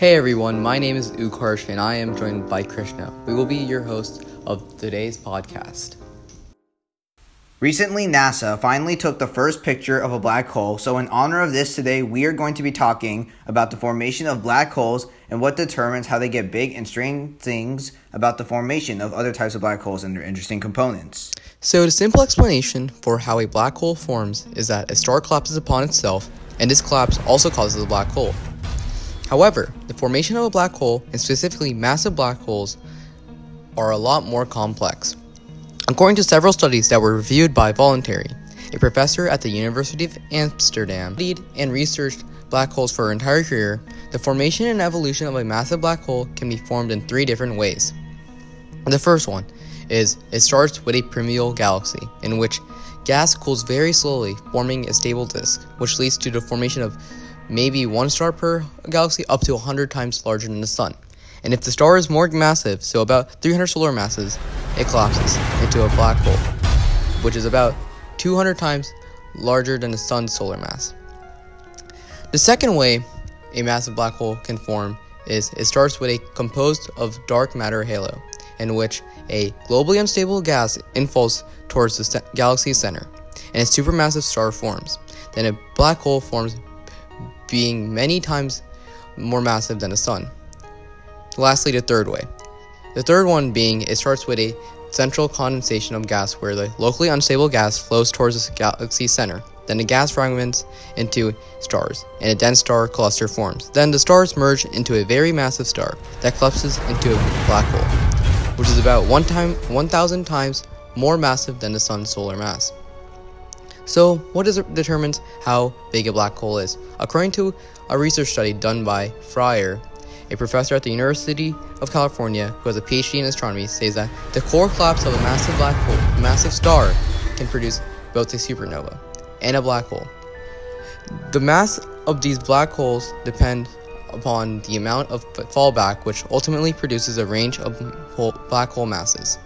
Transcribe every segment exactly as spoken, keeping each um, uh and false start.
Hey everyone, my name is Ukarsh and I am joined by Krishna. We will be your hosts of today's podcast. Recently, NASA finally took the first picture of a black hole, so in honor of this today, we are going to be talking about the formation of black holes and what determines how they get big and strange things about the formation of other types of black holes and their interesting components. So the simple explanation for how a black hole forms is that a star collapses upon itself, and this collapse also causes a black hole. However, the formation of a black hole, and specifically massive black holes, are a lot more complex. According to several studies that were reviewed by Voluntary, a professor at the University of Amsterdam studied and researched black holes for her entire career, the formation and evolution of a massive black hole can be formed in three different ways. The first one is it starts with a primordial galaxy, in which gas cools very slowly, forming a stable disk, which leads to the formation of maybe one star per galaxy up to one hundred times larger than the sun. And if the star is more massive, so about three hundred solar masses, it collapses into a black hole, which is about two hundred times larger than the sun's solar mass. The second way a massive black hole can form is it starts with a composed of dark matter halo, in which a globally unstable gas inflows towards the st- galaxy's center, and a supermassive star forms. Then a black hole forms, being many times more massive than the sun. Lastly, the third way. The third one being it starts with a central condensation of gas where the locally unstable gas flows towards the galaxy's center. Then the gas fragments into stars, and a dense star cluster forms. Then the stars merge into a very massive star that collapses into a black hole, which is about one time, one thousand times more massive than the sun's solar mass. So, what is, determines how big a black hole is? According to a research study done by Fryer, a professor at the University of California who has a P H D in astronomy, says that the core collapse of a massive black hole, a massive star, can produce both a supernova and a black hole. The mass of these black holes depend upon the amount of fallback, which ultimately produces a range of black hole masses.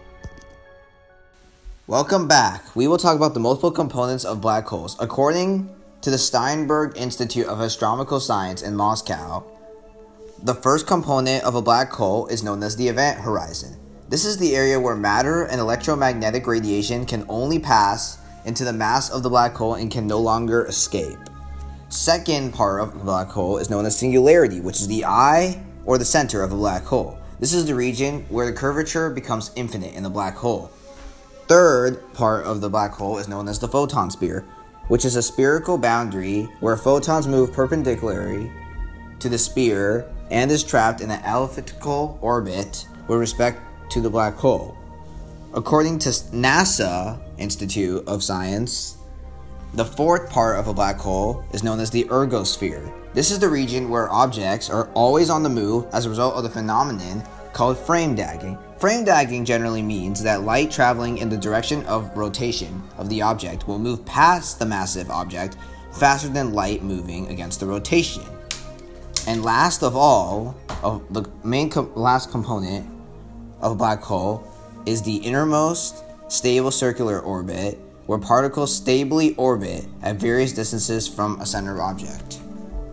Welcome back. We will talk about the multiple components of black holes. According to the Steinberg Institute of Astronomical Science in Moscow, the first component of a black hole is known as the event horizon. This is the area where matter and electromagnetic radiation can only pass into the mass of the black hole and can no longer escape. Second part of the black hole is known as singularity, which is the eye or the center of a black hole. This is the region where the curvature becomes infinite in the black hole. Third part of the black hole is known as the photon sphere, which is a spherical boundary where photons move perpendicularly to the sphere and is trapped in an elliptical orbit with respect to the black hole. According to NASA Institute of Science, the fourth part of a black hole is known as the ergosphere. This is the region where objects are always on the move as a result of the phenomenon called frame dagging. Frame dagging generally means that light traveling in the direction of rotation of the object will move past the massive object faster than light moving against the rotation. And last of all, of the main com- last component of a black hole is the innermost stable circular orbit, where particles stably orbit at various distances from a center object.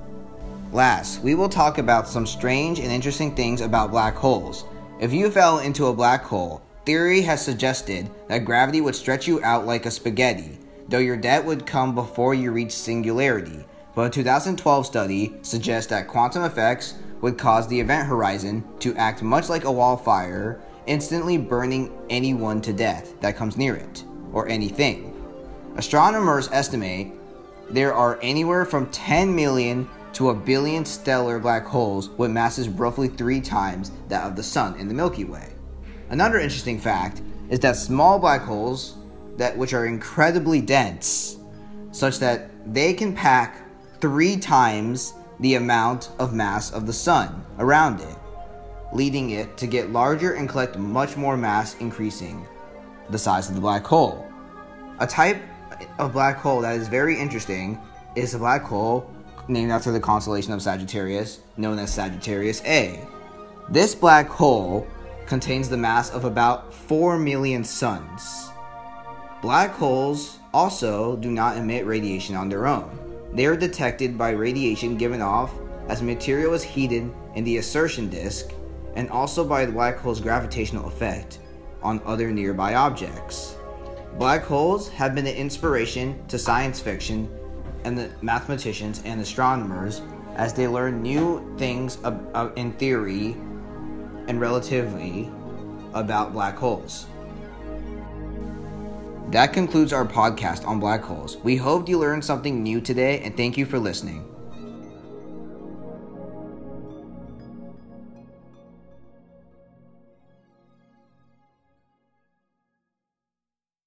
Last, we will talk about some strange and interesting things about black holes. If you fell into a black hole, theory has suggested that gravity would stretch you out like a spaghetti, though your death would come before you reach singularity. But a two thousand twelve study suggests that quantum effects would cause the event horizon to act much like a wildfire, instantly burning anyone to death that comes near it, or anything. Astronomers estimate there are anywhere from ten million to a billion stellar black holes with masses roughly three times that of the Sun in the Milky Way. Another interesting fact is that small black holes, that which are incredibly dense, such that they can pack three times the amount of mass of the Sun around it, leading it to get larger and collect much more mass, increasing the size of the black hole. A type of black hole that is very interesting is a black hole named after the constellation of Sagittarius, known as Sagittarius A. This black hole contains the mass of about four million suns. Black holes also do not emit radiation on their own. They are detected by radiation given off as material is heated in the insertion disk, and also by the black hole's gravitational effect on other nearby objects. Black holes have been an inspiration to science fiction and the mathematicians and astronomers as they learn new things ab- uh, in theory and relativity about black holes. That concludes our podcast on black holes. We hope you learned something new today, and thank you for listening.